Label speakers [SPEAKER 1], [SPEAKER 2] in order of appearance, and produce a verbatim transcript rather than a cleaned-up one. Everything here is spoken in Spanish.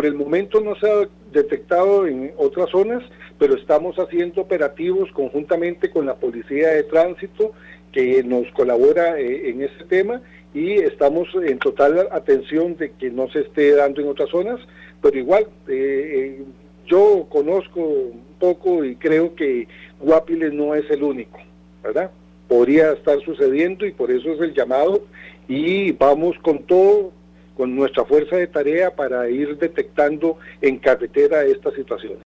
[SPEAKER 1] Por el momento no se ha detectado en otras zonas, pero estamos haciendo operativos conjuntamente con la Policía de Tránsito, que nos colabora eh, en este tema, y estamos en total atención de que no se esté dando en otras zonas, pero igual, eh, yo conozco un poco y creo que Guapiles no es el único, ¿verdad? Podría estar sucediendo y por eso es el llamado, y vamos con todo, con nuestra fuerza de tarea para ir detectando en carretera esta situación.